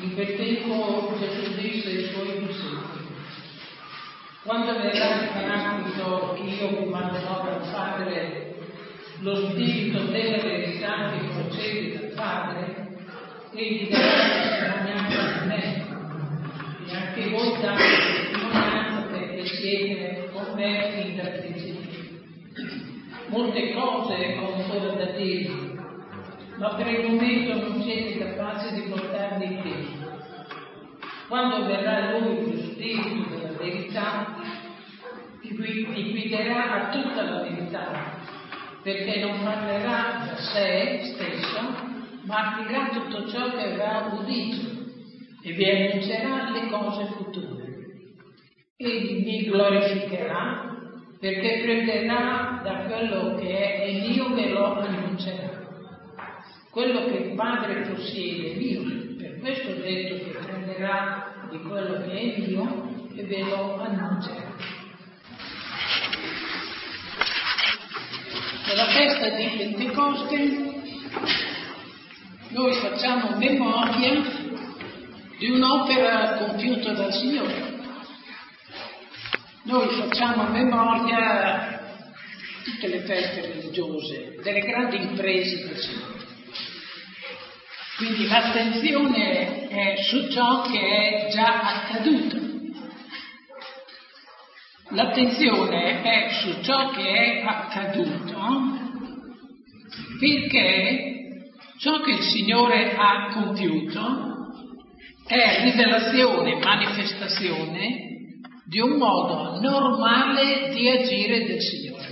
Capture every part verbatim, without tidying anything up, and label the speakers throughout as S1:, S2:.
S1: In quel tempo Gesù disse ai suoi discepoli: quando verrà il Paraclito che io vi manderò dal Padre, lo Spirito della verità che procede dal Padre, egli darà testimonianza di me, e anche voi date testimonianza perché siete conversi in battesimi. Molte cose ho ancora da dirvi, ma per il momento non siete capaci di portarli in piedi. Quando verrà Lui, lo Spirito della verità, vi guiderà a tutta la verità, perché non parlerà da sé stesso, ma dirà tutto ciò che avrà udito e vi annuncerà le cose future. Egli mi glorificherà, perché prenderà da quello che è e io ve lo annuncerà. Quello che il Padre possiede è mio, per questo ho detto che prenderà di quello che è mio e ve lo annuncerà. Nella festa di Pentecoste noi facciamo memoria di un'opera compiuta dal Signore. Noi facciamo memoria tutte le feste religiose, delle grandi imprese del Signore. Quindi l'attenzione è su ciò che è già accaduto. L'attenzione è su ciò che è accaduto perché ciò che il Signore ha compiuto è rivelazione, manifestazione di un modo normale di agire del Signore.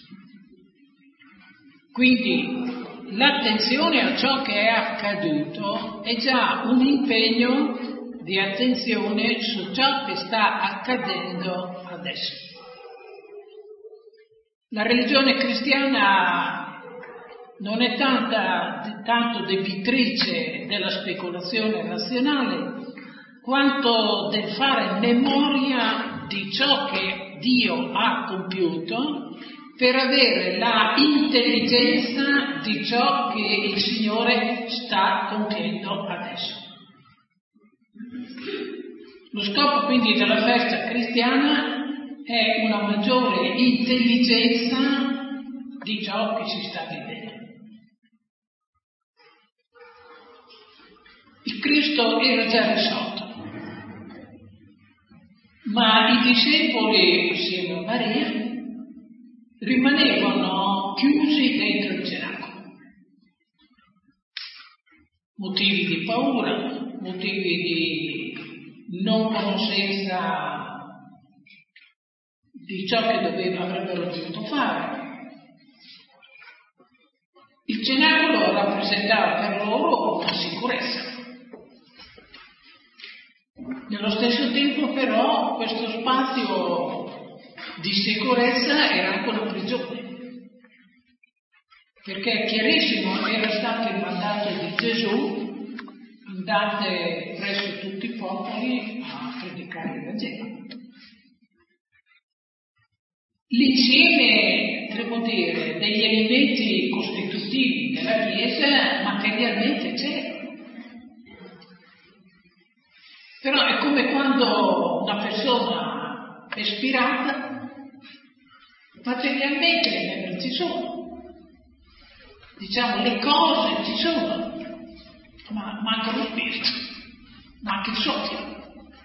S1: Quindi l'attenzione a ciò che è accaduto è già un impegno di attenzione su ciò che sta accadendo adesso. La religione cristiana non è tanta, tanto debitrice della speculazione razionale, quanto del fare memoria di ciò che Dio ha compiuto per avere la intelligenza di ciò che il Signore sta compiendo adesso. Lo scopo quindi della festa cristiana è una maggiore intelligenza di ciò che si sta vivendo. Il Cristo era già risolto, ma i discepoli, insieme a Maria, rimanevano chiusi dentro il cenacolo. Motivi di paura, motivi di non conoscenza di ciò che doveva, avrebbero dovuto fare. Il cenacolo rappresentava per loro una sicurezza. Nello stesso tempo però questo spazio di sicurezza era anche una prigione, perché è chiarissimo, era stato il mandato di Gesù: andate presso tutti i popoli a predicare il Vangelo. L'insieme, devo dire, degli elementi costitutivi della Chiesa materialmente c'è. Però è come quando una persona è spirata, materialmente le membra ci sono. Diciamo, le cose ci sono, ma manca lo spirito, manca il soffio.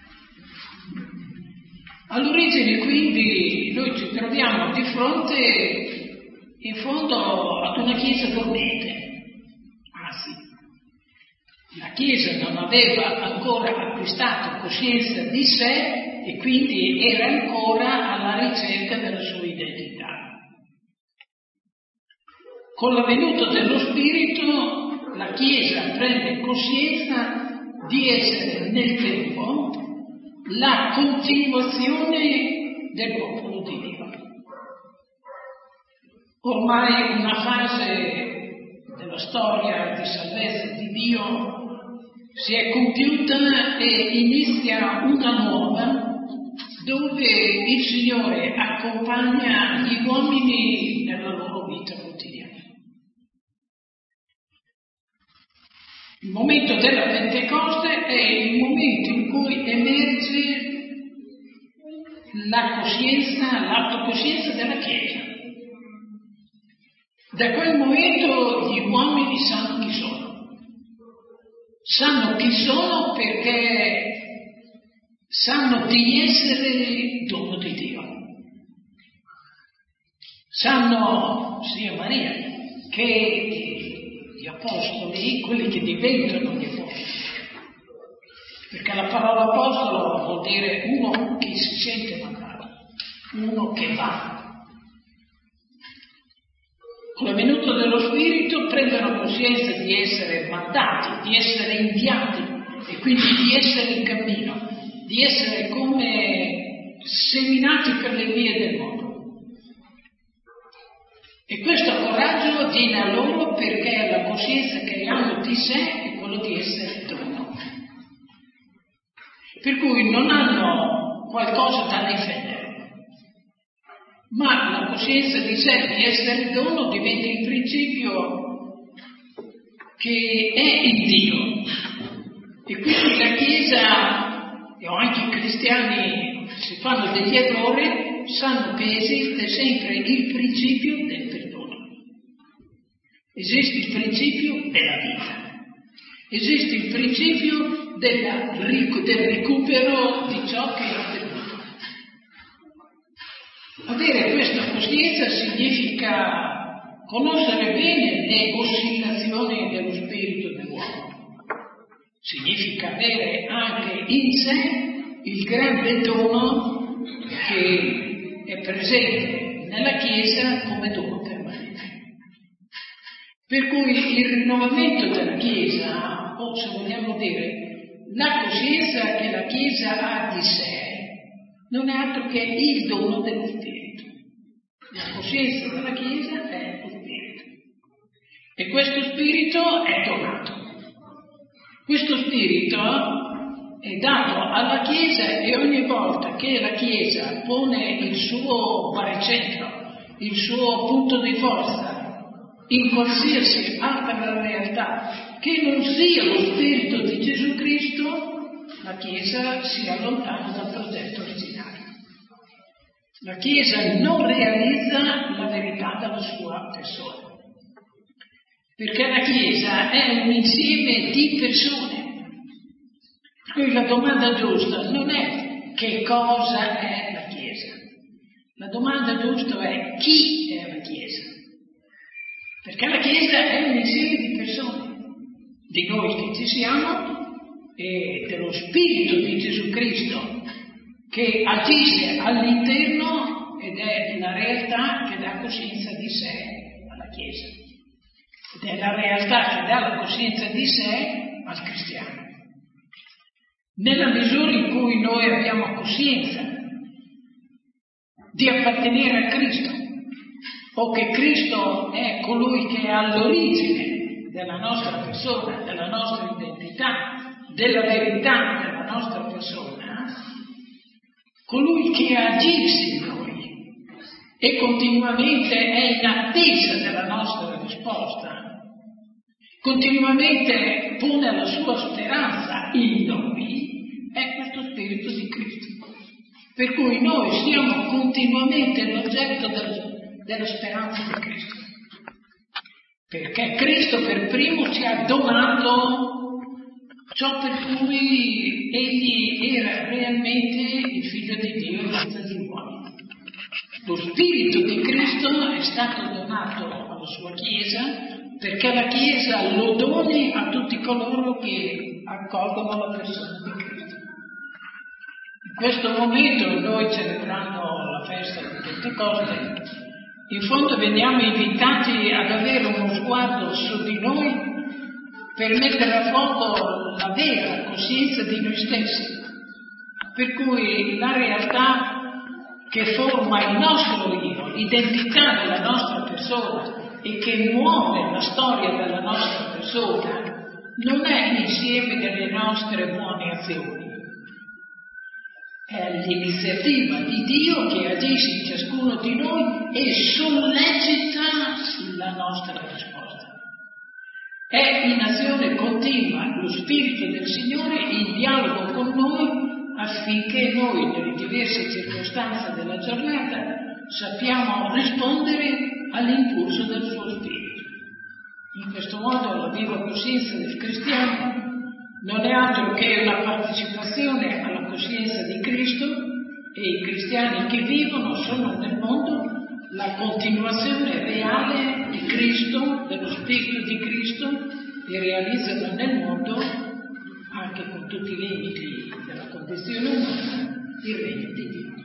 S1: All'origine quindi noi ci troviamo di fronte in fondo ad una chiesa dormente. Ah sì, la chiesa non aveva ancora acquistato coscienza di sé e quindi era ancora alla ricerca della sua identità. Con la venuta dello Spirito la chiesa prende coscienza di essere nel tempo la continuazione del popolo di Dio. Ormai una fase della storia di salvezza di Dio si è compiuta e inizia una nuova, dove il Signore accompagna gli uomini nella loro vita quotidiana. Il momento della Pentecoste è il la coscienza, l'autocoscienza della Chiesa. Da quel momento gli uomini sanno chi sono. Sanno chi sono perché sanno di essere dono di Dio. Sanno, sia Maria, che gli apostoli, quelli che diventano gli apostoli. Perché la parola apostolo vuol dire uno che si sente mandato, uno che va. Con la venuta dello Spirito prendono coscienza di essere mandati, di essere inviati e quindi di essere in cammino, di essere come seminati per le vie del mondo. E questo coraggio viene a loro perché la coscienza che hanno di sé è quello di essere dono. Per cui non hanno qualcosa da difendere, ma la coscienza di sé di essere dono diventa il principio che è in Dio. E quindi la Chiesa, e anche i cristiani, se fanno degli errori, sanno che esiste sempre il principio del perdono. Esiste il principio della vita. Esiste il principio della, del recupero di ciò che è perduto. Avere questa coscienza significa conoscere bene le oscillazioni dello spirito dell'uomo. Significa avere anche in sé il grande dono che è presente nella Chiesa come dono permanente. Per cui il rinnovamento della Chiesa, o se vogliamo dire, la coscienza che la Chiesa ha di sé, non è altro che il dono dello Spirito. La coscienza della Chiesa è lo Spirito. E questo Spirito è donato. Questo Spirito è dato alla Chiesa e ogni volta che la Chiesa pone il suo baricentro, il suo punto di forza in qualsiasi altra realtà che non sia lo Spirito di Gesù Cristo, la Chiesa si allontana dal progetto originario. La Chiesa non realizza la verità della sua persona, perché la Chiesa è un insieme di persone. Quindi la domanda giusta non è che cosa è la Chiesa, la domanda giusta è chi è la Chiesa, perché la Chiesa è un insieme di persone, di noi che ci siamo e dello Spirito di Gesù Cristo che agisce all'interno ed è la realtà che dà coscienza di sé alla Chiesa ed è la realtà che dà la coscienza di sé al cristiano. Nella misura in cui noi abbiamo coscienza di appartenere a Cristo o che Cristo è colui che è all'origine della nostra persona, della nostra identità, della verità della nostra persona, colui che agisce in noi e continuamente è in attesa della nostra risposta, continuamente pone la sua speranza in noi, è questo Spirito di Cristo. Per cui noi siamo continuamente l'oggetto del, della speranza di Cristo. Perché Cristo per primo ci ha donato ciò per cui Egli era realmente il Figlio di Dio in mezzo agli uomini. Lo Spirito di Cristo è stato donato alla sua Chiesa perché la Chiesa lo doni a tutti coloro che accolgono la persona di Cristo. In questo momento noi celebrando la festa di Pentecoste, in fondo veniamo invitati ad avere uno sguardo su di noi per mettere a fuoco la vera coscienza di noi stessi, per cui la realtà che forma il nostro io, l'identità della nostra persona e che muove la storia della nostra persona, non è l'insieme delle nostre buone azioni. È l'iniziativa di Dio che agisce in ciascuno di noi e sollecita la nostra risposta. È in azione continua lo Spirito del Signore in dialogo con noi affinché noi nelle diverse circostanze della giornata sappiamo rispondere all'impulso del suo spirito. In questo modo la viva coscienza del cristiano non è altro che una partecipazione alla coscienza di Cristo, e i cristiani che vivono sono nel mondo la continuazione reale di Cristo, dello Spirito di Cristo, e realizzano nel mondo, anche con tutti i limiti della condizione umana, il regno di Dio.